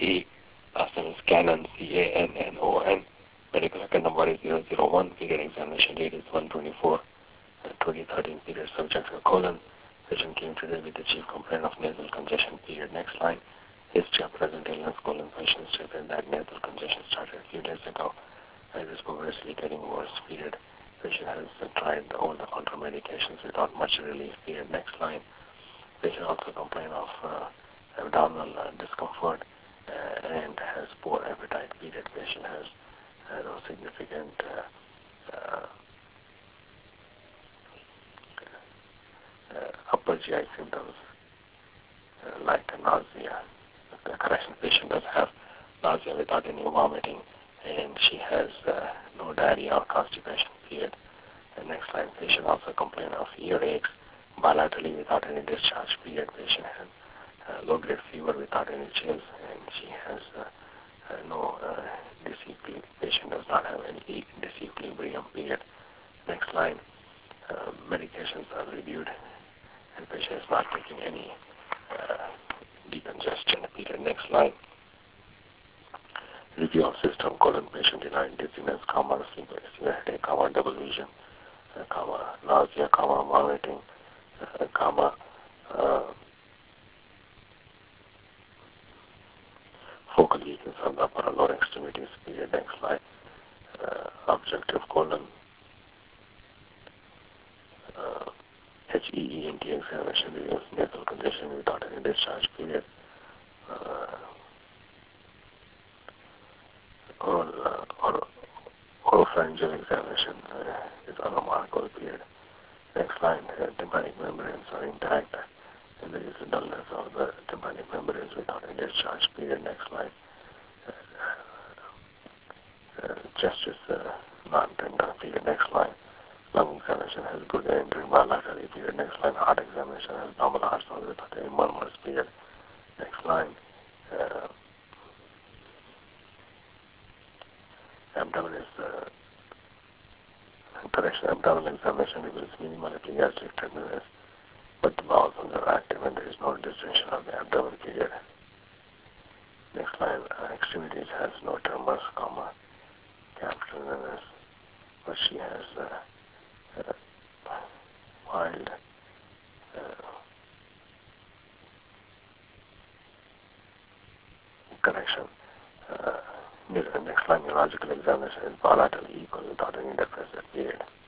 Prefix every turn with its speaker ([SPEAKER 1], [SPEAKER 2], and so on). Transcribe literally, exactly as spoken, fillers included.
[SPEAKER 1] E. Last name is Cannon, C A N N O N. Medical record number is zero zero one. Period examination date is one twenty-four twenty thirteen. Period subject to colon. Patient came today with the chief complaint of nasal congestion. Period. Next line. History of present illness. Colon. Patient stated that nasal congestion started a few days ago and is progressively getting worse. Period. Patient has uh, tried all the counter medications without much relief. Period. Next line. Patient also complained of uh, abdominal uh, discomfort uh, and has poor appetite. Period. Patient has uh, no significant uh, uh, uh, upper G I symptoms uh, like nausea. The correction, patient does have nausea without any vomiting, and she has uh, no diarrhea or constipation. Period. The next line, patient also complained of earaches bilaterally without any discharge. Period. Patient has uh, low-grade fever without any chills, and she has uh, uh, no uh, disequilibrium. Patient does not have any disequilibrium. Period. Next line, uh, medications are reviewed, and patient is not taking any uh, decongestion. Period. Next line, review of system, colon, patient denied dizziness, comma, sleep, severe headache, comma, double vision, uh, comma, nausea, comma, vomiting, uh, comma, uh, focal weakness of the upper and lower extremities. Period. Next slide, uh, objective colon, uh, H E E N T examination reveals nasal congestion without any discharge. Period. Uh, oral, uh, oral, oropharyngeal examination uh, is unremarkable. Period. Next line, uh, tympanic membranes are intact, and there is a dullness of the tympanic membranes without any discharge. Period. Next line, uh, uh, chest is uh, non-tender. Period. Next line, lung examination has good entry bilaterally. Period. Next line, heart examination has normal heart sound without any murmurs. Period. Next line, uh, abdomen is uh, correction. Abdominal examination reveals minimal epigastric tenderness, but the bowels are active and there is no distension of the abdomen. Period. Next line, uh, extremities has no tremors, comma, capital illness, but she has uh, uh, mild uh, correction. Uh, next line, neurological examination is bilaterally equal without any depressive. Period.